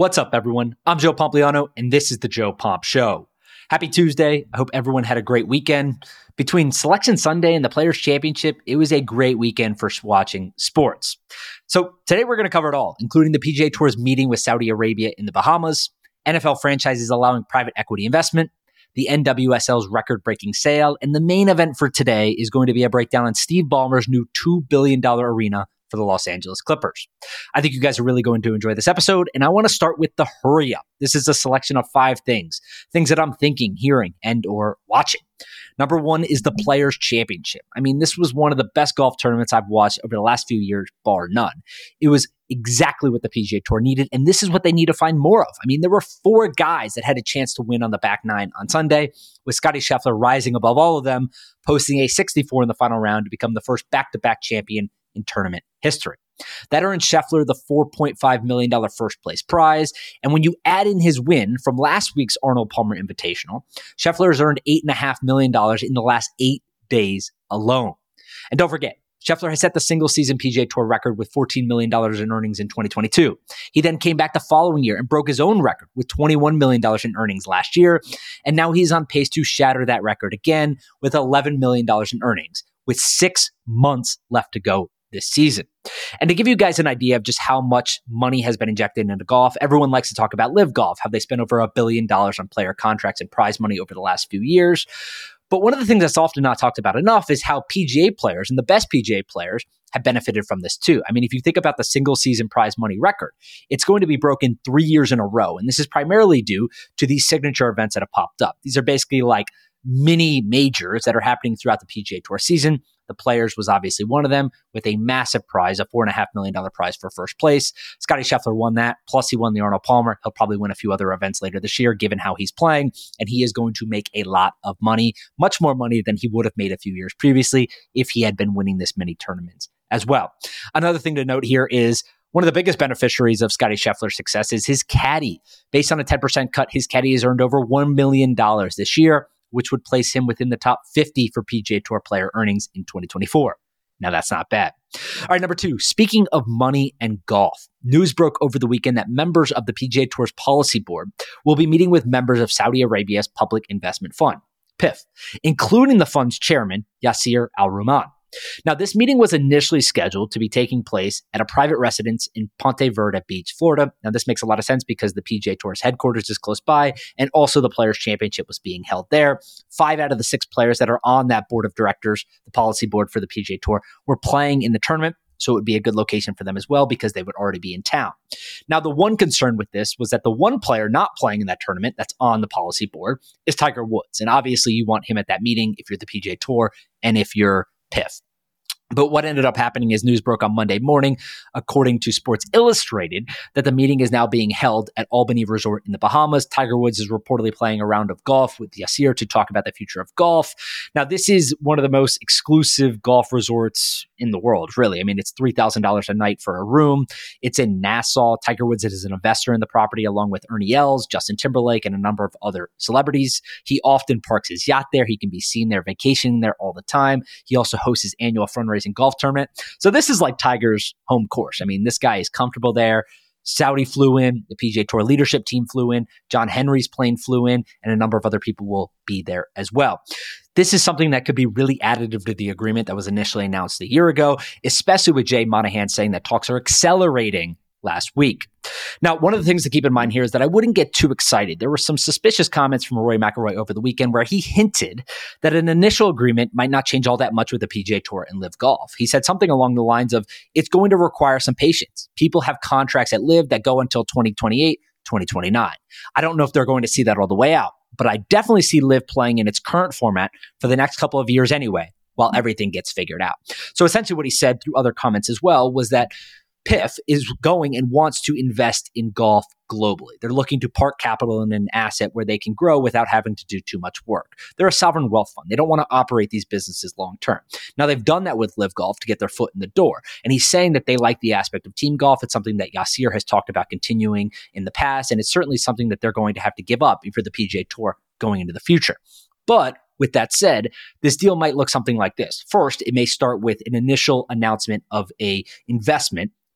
What's up, everyone? I'm Joe Pompliano, and this is the Joe Pomp Show. Happy Tuesday. I hope everyone had a great weekend. Between Selection Sunday and the Players' Championship, it was a great weekend for watching sports. So today we're going to cover it all, including the PGA Tour's meeting with Saudi Arabia in the Bahamas, NFL franchises allowing private equity investment, the NWSL's record-breaking sale, and the main event for today is going to be a breakdown on Steve Ballmer's new $2 billion arena for the Los Angeles Clippers. I think you guys are really going to enjoy this episode, and I want to start with the hurry up. This is a selection of 5 things that I'm thinking, hearing, and or watching. Number 1 is the Players' Championship. I mean, this was one of the best golf tournaments I've watched over the last few years, bar none. It was exactly what the PGA Tour needed, and this is what they need to find more of. I mean, there were 4 guys that had a chance to win on the back 9 on Sunday, with Scottie Scheffler rising above all of them, posting a 64 in the final round to become the first back-to-back champion in tournament history. That earned Scheffler the $4.5 million first place prize. And when you add in his win from last week's Arnold Palmer Invitational, Scheffler has earned $8.5 million in the last 8 days alone. And don't forget, Scheffler has set the single season PGA Tour record with $14 million in earnings in 2022. He then came back the following year and broke his own record with $21 million in earnings last year. And now he's on pace to shatter that record again with $11 million in earnings, with 6 months left to go this season. And to give you guys an idea of just how much money has been injected into golf, everyone likes to talk about LIV Golf, how they spent over $1 billion on player contracts and prize money over the last few years. But one of the things that's often not talked about enough is how PGA players, and the best PGA players, have benefited from this too. I mean, if you think about the single season prize money record, it's going to be broken 3 years in a row. And this is primarily due to these signature events that have popped up. These are basically like mini majors that are happening throughout the PGA Tour season. The Players was obviously one of them, with a massive prize, a $4.5 million prize for first place. Scottie Scheffler won that, plus he won the Arnold Palmer. He'll probably win a few other events later this year, given how he's playing, and he is going to make a lot of money, much more money than he would have made a few years previously if he had been winning this many tournaments as well. Another thing to note here is one of the biggest beneficiaries of Scottie Scheffler's success is his caddy. Based on a 10% cut, his caddy has earned over $1 million this year, which would place him within the top 50 for PGA Tour player earnings in 2024. Now, that's not bad. All right, number 2, speaking of money and golf, news broke over the weekend that members of the PGA Tour's policy board will be meeting with members of Saudi Arabia's Public Investment Fund, PIF, including the fund's chairman, Yasir Al-Rumayyan. Now, this meeting was initially scheduled to be taking place at a private residence in Ponte Verde Beach, Florida. Now, this makes a lot of sense because the PGA Tour's headquarters is close by, and also the Players' Championship was being held there. 5 out of the 6 players that are on that board of directors, the policy board for the PGA Tour, were playing in the tournament, so it would be a good location for them as well because they would already be in town. Now, the one concern with this was that the one player not playing in that tournament that's on the policy board is Tiger Woods, and obviously you want him at that meeting if you're the PGA Tour and if you're PIF. But what ended up happening is news broke on Monday morning, according to Sports Illustrated, that the meeting is now being held at Albany Resort in the Bahamas. Tiger Woods is reportedly playing a round of golf with Yasir to talk about the future of golf. Now, this is one of the most exclusive golf resorts in the world, really. I mean, it's $3,000 a night for a room. It's in Nassau. Tiger Woods is an investor in the property, along with Ernie Els, Justin Timberlake, and a number of other celebrities. He often parks his yacht there. He can be seen there vacationing there all the time. He also hosts his annual fundraising golf tournament. So this is like Tiger's home course. I mean, this guy is comfortable there. Saudi flew in, the PGA Tour leadership team flew in, John Henry's plane flew in, and a number of other people will be there as well. This is something that could be really additive to the agreement that was initially announced a year ago, especially with Jay Monahan saying that talks are accelerating last week. Now, one of the things to keep in mind here is that I wouldn't get too excited. There were some suspicious comments from Rory McIlroy over the weekend where he hinted that an initial agreement might not change all that much with the PGA Tour and LIV Golf. He said something along the lines of, it's going to require some patience. People have contracts at LIV that go until 2028, 2029. I don't know if they're going to see that all the way out, but I definitely see LIV playing in its current format for the next couple of years anyway, while everything gets figured out. So essentially what he said through other comments as well was that PIF is going and wants to invest in golf globally. They're looking to park capital in an asset where they can grow without having to do too much work. They're a sovereign wealth fund. They don't want to operate these businesses long term. Now, they've done that with LIV Golf to get their foot in the door. And he's saying that they like the aspect of team golf. It's something that Yasir has talked about continuing in the past. And it's certainly something that they're going to have to give up for the PGA Tour going into the future. But with that said, this deal might look something like this. First, it may start with an initial announcement of a investment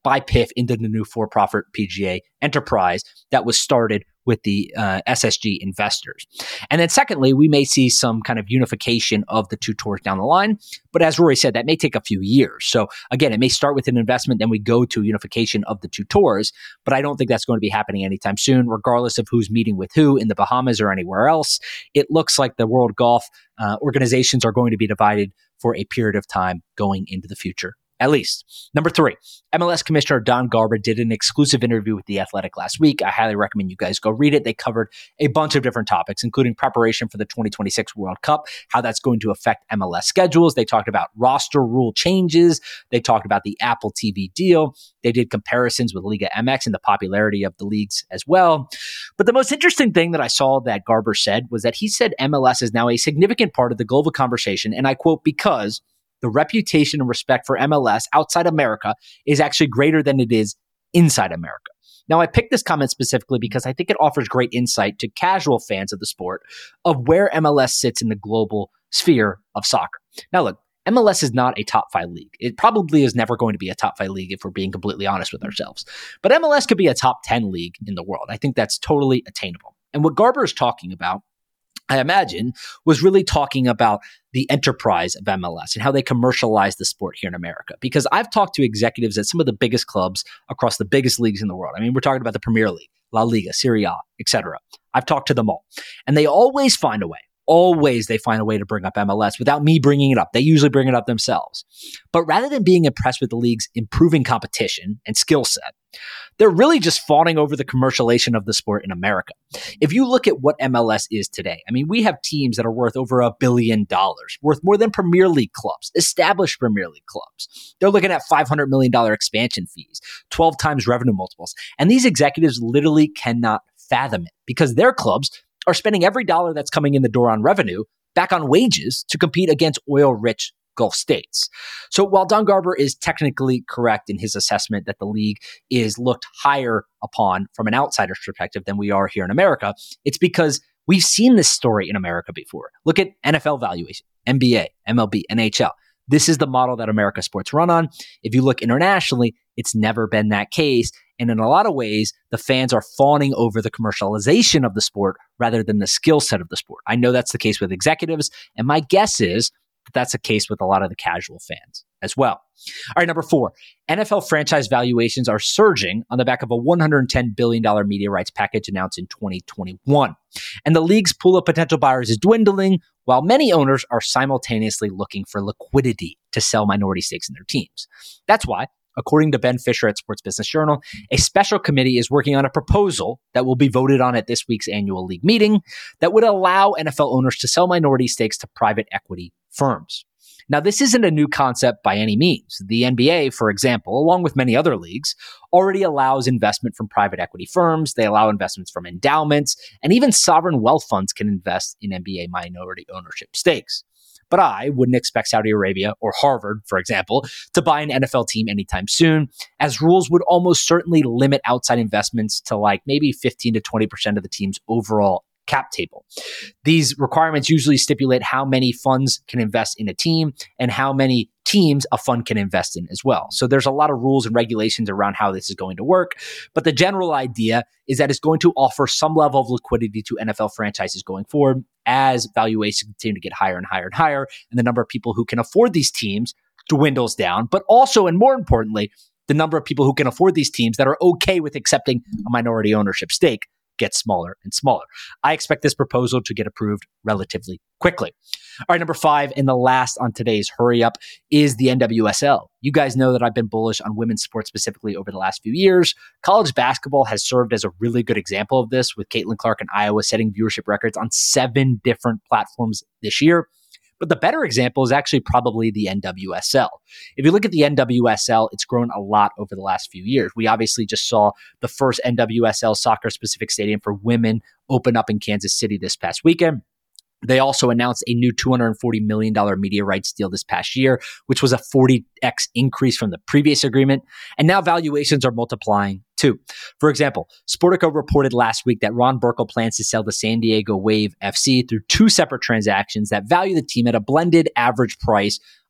by PIF into the new for-profit PGA enterprise that was started with the SSG investors. And then secondly, we may see some kind of unification of the two tours down the line. But as Rory said, that may take a few years. So again, it may start with an investment, then we go to unification of the two tours. But I don't think that's going to be happening anytime soon, regardless of who's meeting with who in the Bahamas or anywhere else. It looks like the World Golf organizations are going to be divided for a period of time going into the future. At least. Number 3, MLS Commissioner Don Garber did an exclusive interview with The Athletic last week. I highly recommend you guys go read it. They covered a bunch of different topics, including preparation for the 2026 World Cup, how that's going to affect MLS schedules. They talked about roster rule changes. They talked about the Apple TV deal. They did comparisons with Liga MX and the popularity of the leagues as well. But the most interesting thing that I saw that Garber said was that he said MLS is now a significant part of the global conversation, and I quote, because the reputation and respect for MLS outside America is actually greater than it is inside America. Now, I picked this comment specifically because I think it offers great insight to casual fans of the sport of where MLS sits in the global sphere of soccer. Now, look, MLS is not a top 5 league. It probably is never going to be a top 5 league if we're being completely honest with ourselves. But MLS could be a top 10 league in the world. I think that's totally attainable. And what Garber is talking about, I imagine, was really talking about the enterprise of MLS and how they commercialize the sport here in America. Because I've talked to executives at some of the biggest clubs across the biggest leagues in the world. I mean, we're talking about the Premier League, La Liga, Serie A, etc. I've talked to them all. And they always find a way. Always they find a way to bring up MLS without me bringing it up. They usually bring it up themselves. But rather than being impressed with the league's improving competition and skill set, they're really just fawning over the commercialization of the sport in America. If you look at what MLS is today, I mean, we have teams that are worth over $1 billion, worth more than Premier League clubs, established Premier League clubs. They're looking at $500 million expansion fees, 12 times revenue multiples. And these executives literally cannot fathom it because their clubs are spending every dollar that's coming in the door on revenue back on wages to compete against oil-rich Gulf states. So while Don Garber is technically correct in his assessment that the league is looked higher upon from an outsider's perspective than we are here in America, it's because we've seen this story in America before. Look at NFL valuation, NBA, MLB, NHL. This is the model that America sports run on. If you look internationally, it's never been that case. And in a lot of ways, the fans are fawning over the commercialization of the sport rather than the skill set of the sport. I know that's the case with executives, and my guess is that that's the case with a lot of the casual fans as well. All right, number 4, NFL franchise valuations are surging on the back of a $110 billion media rights package announced in 2021. And the league's pool of potential buyers is dwindling, while many owners are simultaneously looking for liquidity to sell minority stakes in their teams. That's why, according to Ben Fisher at Sports Business Journal, a special committee is working on a proposal that will be voted on at this week's annual league meeting that would allow NFL owners to sell minority stakes to private equity firms. Now, this isn't a new concept by any means. The NBA, for example, along with many other leagues, already allows investment from private equity firms. They allow investments from endowments, and even sovereign wealth funds can invest in NBA minority ownership stakes. But I wouldn't expect Saudi Arabia or Harvard, for example, to buy an NFL team anytime soon, as rules would almost certainly limit outside investments to like maybe 15 to 20% of the team's overall cap table. These requirements usually stipulate how many funds can invest in a team and how many teams a fund can invest in as well. So there's a lot of rules and regulations around how this is going to work. But the general idea is that it's going to offer some level of liquidity to NFL franchises going forward as valuations continue to get higher and higher and higher, and the number of people who can afford these teams dwindles down. But also, and more importantly, the number of people who can afford these teams that are okay with accepting a minority ownership stake gets smaller and smaller. I expect this proposal to get approved relatively quickly. All right, number 5, and the last on today's Hurry Up, is the NWSL. You guys know that I've been bullish on women's sports specifically over the last few years. College basketball has served as a really good example of this, with Caitlin Clark and Iowa setting viewership records on 7 different platforms this year. But the better example is actually probably the NWSL. If you look at the NWSL, it's grown a lot over the last few years. We obviously just saw the first NWSL soccer-specific stadium for women open up in Kansas City this past weekend. They also announced a new $240 million media rights deal this past year, which was a 40x increase from the previous agreement. And now valuations are multiplying too. For example, Sportico reported last week that Ron Burkle plans to sell the San Diego Wave FC through 2 separate transactions that value the team at a blended average price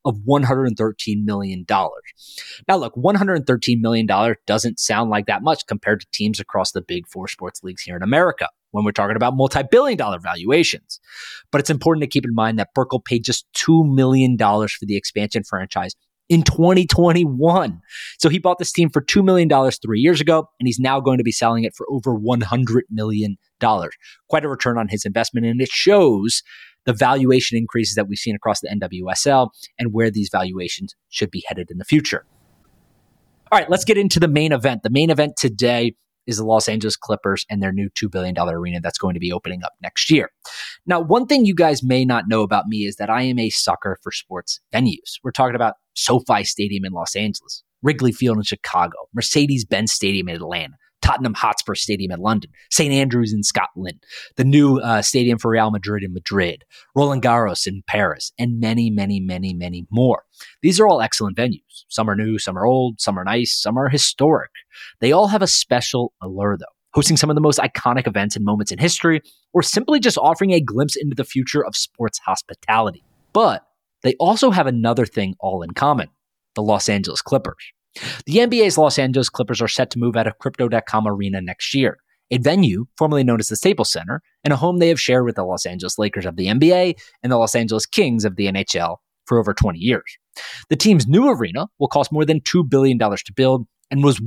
of $113 million. Now, look, $113 million doesn't sound like that much compared to teams across the big four sports leagues here in America when we're talking about multi-billion-dollar valuations. But it's important to keep in mind that Burkle paid just $2 million for the expansion franchise in 2021. So he bought this team for $2 million 3 years ago, and he's now going to be selling it for over $100 million. Quite a return on his investment, and it shows the valuation increases that we've seen across the NWSL and where these valuations should be headed in the future. All right, let's get into the main event. The main event today is the Los Angeles Clippers and their new $2 billion arena that's going to be opening up next year. Now, one thing you guys may not know about me is that I am a sucker for sports venues. We're talking about SoFi Stadium in Los Angeles, Wrigley Field in Chicago, Mercedes-Benz Stadium in Atlanta, Tottenham Hotspur Stadium in London, St. Andrews in Scotland, the new stadium for Real Madrid in Madrid, Roland Garros in Paris, and many, many, many, many more. These are all excellent venues. Some are new, some are old, some are nice, some are historic. They all have a special allure, though, hosting some of the most iconic events and moments in history, or simply just offering a glimpse into the future of sports hospitality. But they also have another thing all in common: the Los Angeles Clippers. The NBA's Los Angeles Clippers are set to move out of Crypto.com Arena next year, a venue formerly known as the Staples Center, and a home they have shared with the Los Angeles Lakers of the NBA and the Los Angeles Kings of the NHL for over 20 years. The team's new arena will cost more than $2 billion to build and was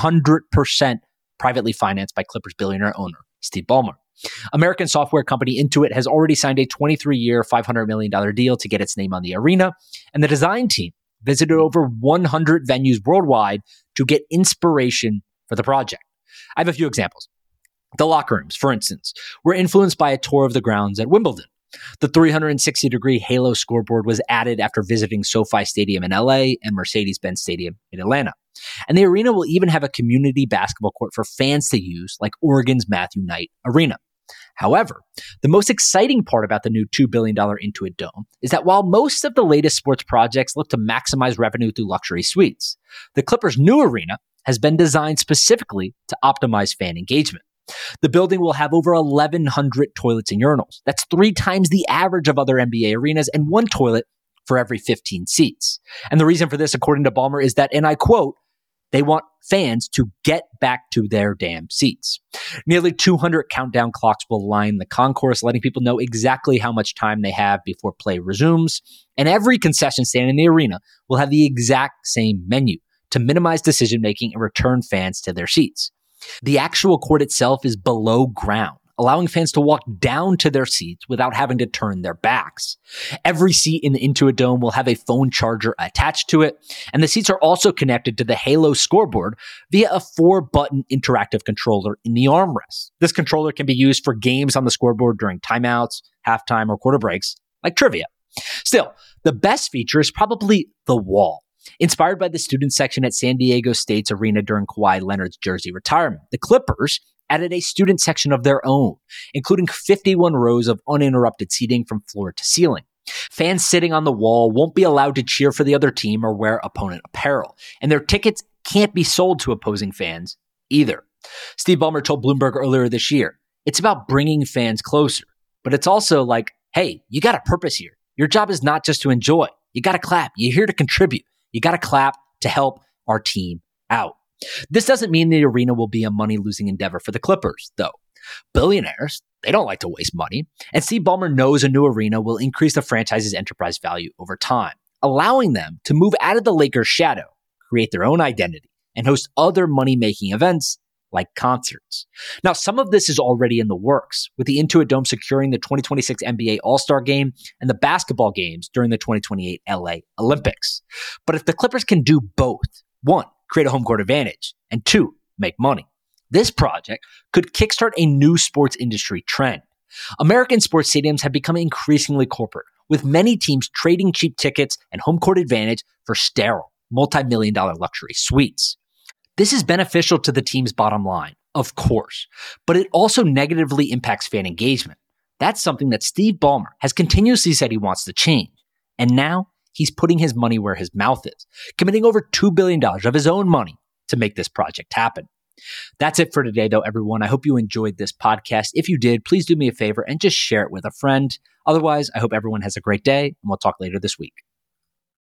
100% privately financed by Clippers billionaire owner Steve Ballmer. American software company Intuit has already signed a 23-year, $500 million deal to get its name on the arena, and the design team visited over 100 venues worldwide to get inspiration for the project. I have a few examples. The locker rooms, for instance, were influenced by a tour of the grounds at Wimbledon. The 360-degree Halo scoreboard was added after visiting SoFi Stadium in LA and Mercedes-Benz Stadium in Atlanta. And the arena will even have a community basketball court for fans to use, like Oregon's Matthew Knight Arena. However, the most exciting part about the new $2 billion Intuit Dome is that while most of the latest sports projects look to maximize revenue through luxury suites, the Clippers' new arena has been designed specifically to optimize fan engagement. The building will have over 1,100 toilets and urinals. That's 3 times the average of other NBA arenas and 1 toilet for every 15 seats. And the reason for this, according to Ballmer, is that, and I quote, they want fans to get back to their damn seats. Nearly 200 countdown clocks will line the concourse, letting people know exactly how much time they have before play resumes. And every concession stand in the arena will have the exact same menu to minimize decision-making and return fans to their seats. The actual court itself is below ground, allowing fans to walk down to their seats without having to turn their backs. Every seat in the Intuit Dome will have a phone charger attached to it, and the seats are also connected to the Halo scoreboard via a 4-button interactive controller in the armrest. This controller can be used for games on the scoreboard during timeouts, halftime, or quarter breaks, like trivia. Still, the best feature is probably the wall. Inspired by the student section at San Diego State's arena during Kawhi Leonard's jersey retirement, the Clippers added a student section of their own, including 51 rows of uninterrupted seating from floor to ceiling. Fans sitting on the wall won't be allowed to cheer for the other team or wear opponent apparel, and their tickets can't be sold to opposing fans either. Steve Ballmer told Bloomberg earlier this year, it's about bringing fans closer, but it's also like, hey, you got a purpose here. Your job is not just to enjoy. You got to clap. You're here to contribute. You got to clap to help our team out. This doesn't mean the arena will be a money-losing endeavor for the Clippers, though. Billionaires, they don't like to waste money, and Steve Ballmer knows a new arena will increase the franchise's enterprise value over time, allowing them to move out of the Lakers' shadow, create their own identity, and host other money-making events like concerts. Now, some of this is already in the works, with the Intuit Dome securing the 2026 NBA All-Star Game and the basketball games during the 2028 LA Olympics. But if the Clippers can do both, 1, create a home court advantage, and 2, make money, this project could kickstart a new sports industry trend. American sports stadiums have become increasingly corporate, with many teams trading cheap tickets and home court advantage for sterile, multi-million-dollar luxury suites. This is beneficial to the team's bottom line, of course, but it also negatively impacts fan engagement. That's something that Steve Ballmer has continuously said he wants to change. And now he's putting his money where his mouth is, committing over $2 billion of his own money to make this project happen. That's it for today, though, everyone. I hope you enjoyed this podcast. If you did, please do me a favor and just share it with a friend. Otherwise, I hope everyone has a great day, and we'll talk later this week.